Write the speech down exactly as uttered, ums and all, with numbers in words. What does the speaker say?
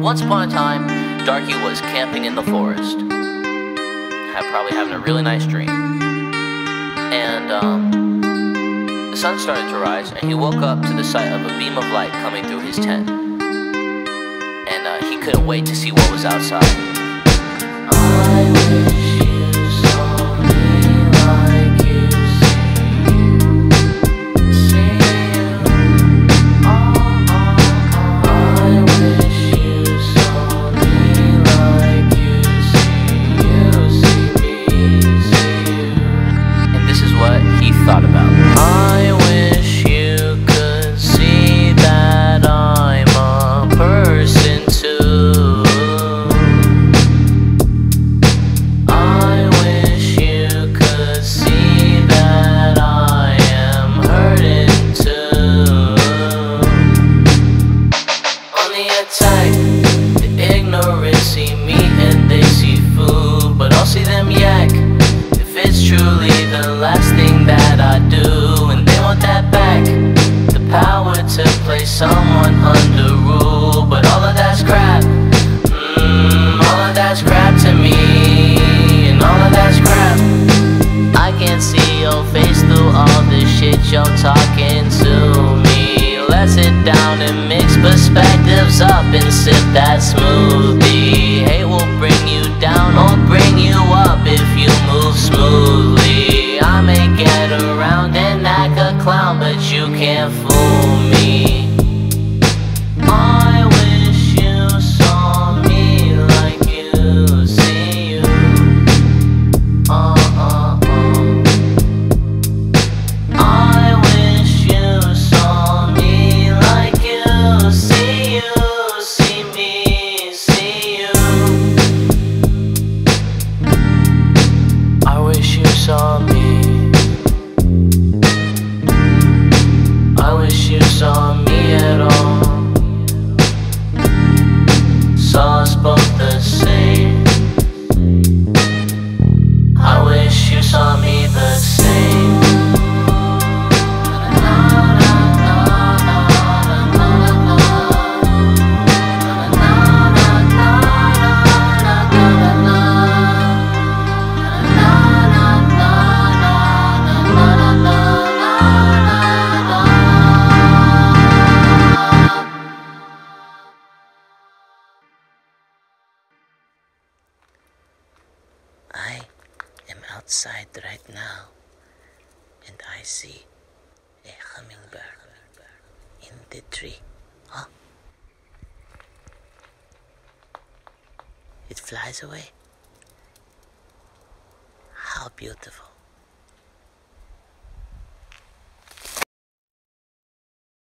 Once upon a time, Darky was camping in the forest, had probably having a really nice dream. And um, the sun started to rise, and he woke up to the sight of a beam of light coming through his tent. And uh, he couldn't wait to see what was outside. I wish you saw me like you see you, see you. Oh, oh, oh. I wish you saw me like you see you, see me, see you. And this is what he thought about. I wish you could see that I'm a person too. Truly the last thing that I do, and they want that back, the power to place someone under rule. But all of that's crap, mm, all of that's crap to me, and all of that's crap. I can't see your face through all the shit you're talking to me. Let's sit down and mix perspectives up and sip that smoothie. Hate will bring you down or bring you up if you move smoothly. I may get around and act a clown, but you can't fool me. I wish you saw me like you see you. Uh, uh, uh. I wish you saw me like you see you, see me, see you. I wish you saw me. I wish you saw me at all. Saw us both the same. I wish you saw me the same. I am outside right now, and I see a hummingbird in the tree. Huh? It flies away. How beautiful.